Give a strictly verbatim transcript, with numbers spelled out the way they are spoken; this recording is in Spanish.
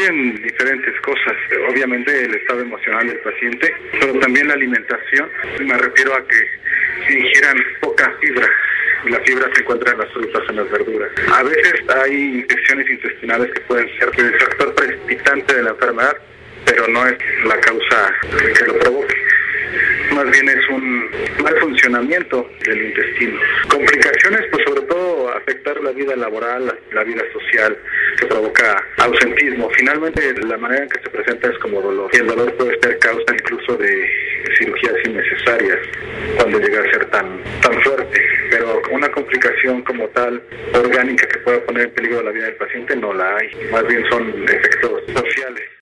influyen diferentes cosas, obviamente el estado emocional del paciente, pero también la alimentación. Me refiero a que ingieran poca fibra. La fibra se encuentra en las frutas, en las verduras. A veces hay infecciones intestinales que pueden ser el factor precipitante de la enfermedad, pero no es la causa que lo provoque. Más bien es un mal funcionamiento del intestino. Complicaciones, pues sobre todo afectar la vida laboral, la, la vida social, que provoca ausentismo. Finalmente, la manera en que se presenta es como dolor. Y el dolor puede ser causa incluso de cirugías innecesarias cuando llega a ser tan, tan fuerte. Pero una complicación como tal, orgánica, que pueda poner en peligro la vida del paciente, no la hay. Más bien son efectos sociales.